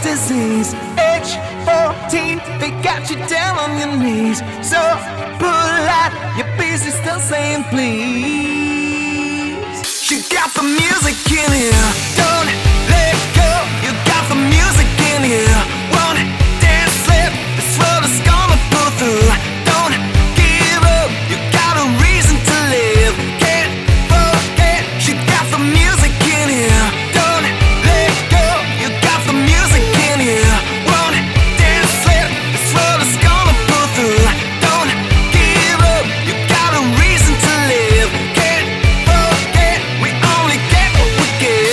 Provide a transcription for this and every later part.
disease. Age 14, they got you down on your knees. So polite, you're busy still saying please. You got the music in here, don't let go. You got the music in here. One dance slip, this world is gonna pull through. Don't give up, you got a reason to live. Can't forget, you got the music in here. Don't let go, you got the music in here. One dance slip, this world is gonna pull through. Don't give up, you got a reason to live. Can't forget, we only get what we give.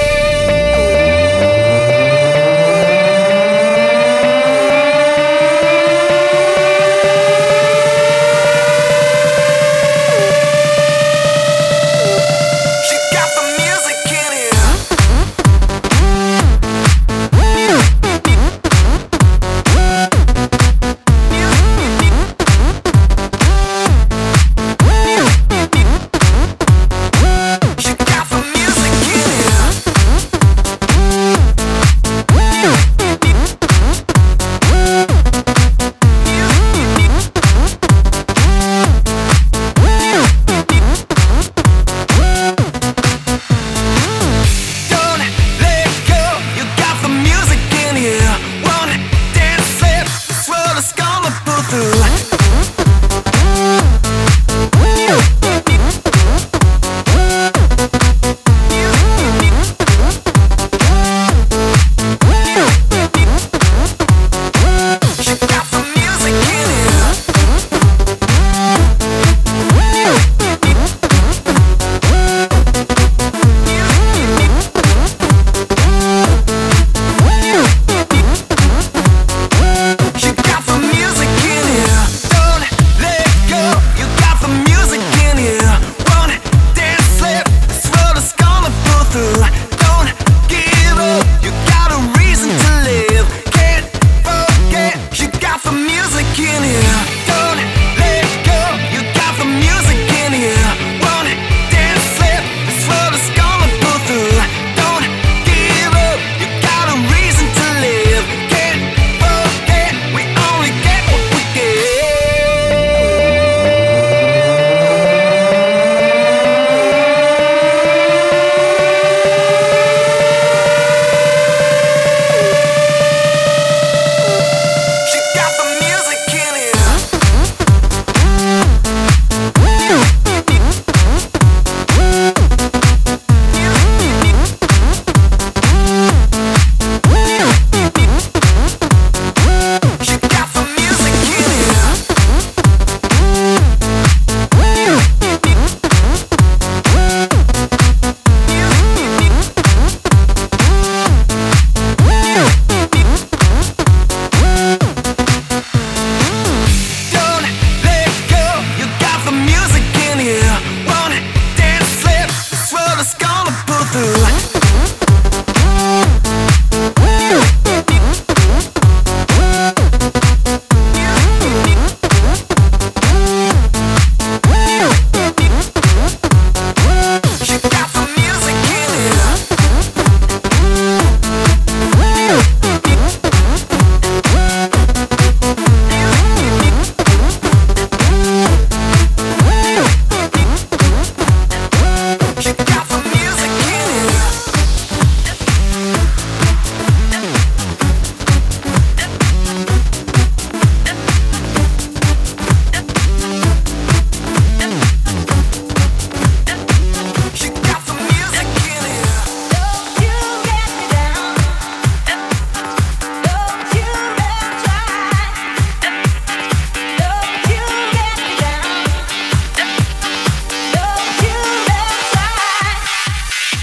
You got the music in here. You got the music in here. Don't let go, you got the music in here. One dance slip, this world is gonna pull through. You got the music in here. You got the music in here. Don't let go, you got the music in here. One dance slip, this world is gonna pull through. Don't give up, you got a reason to live. Can't forget, you got the music in here. Don't let go, you got the music in here. One dance slip, this world is gonna pull through. Don't give up, you got a reason to live. Can't forget, we only get what we give. You got the music in here. You got the music in here. Don't let go, you got the music in here. One dance slip, this world is gonna pull through.